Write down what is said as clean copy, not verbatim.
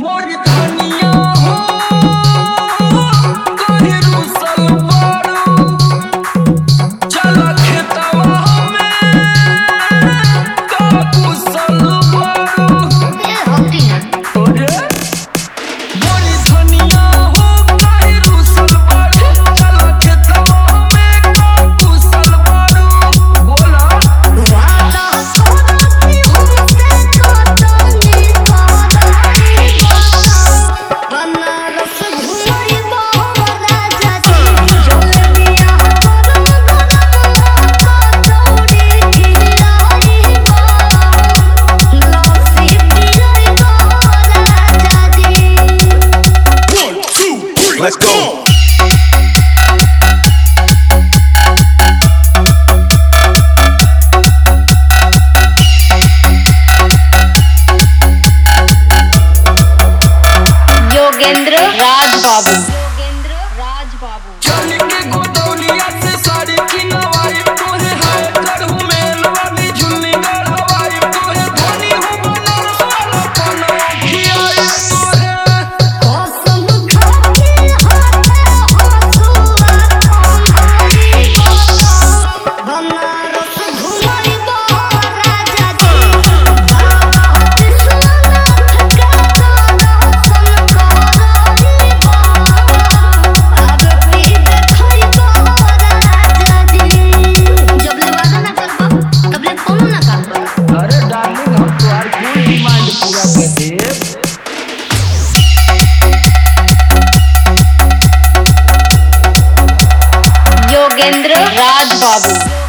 मोर धनिया हो कहीं रुसल बारू चल खेतवा में का कुशल बारू ओरे मोर धनिया हो कहीं रुसल बारू चल खेतवा में का कुशल बारू बोला Let's go. योगेंद्र राज बाबू। योगेंद्र राज बाबू। चल के गोदौलिया से साड़ी किनवाई तोहे हाय करहु मेल वाली झुल्ली गढ़वाई तोहे धनी हो बनल वाला पनो खियाई तोहे अरे डार्लिंग हम तुम्हारी फुल डिमांड पूरा कर देब योगेंद्र राज बाबू।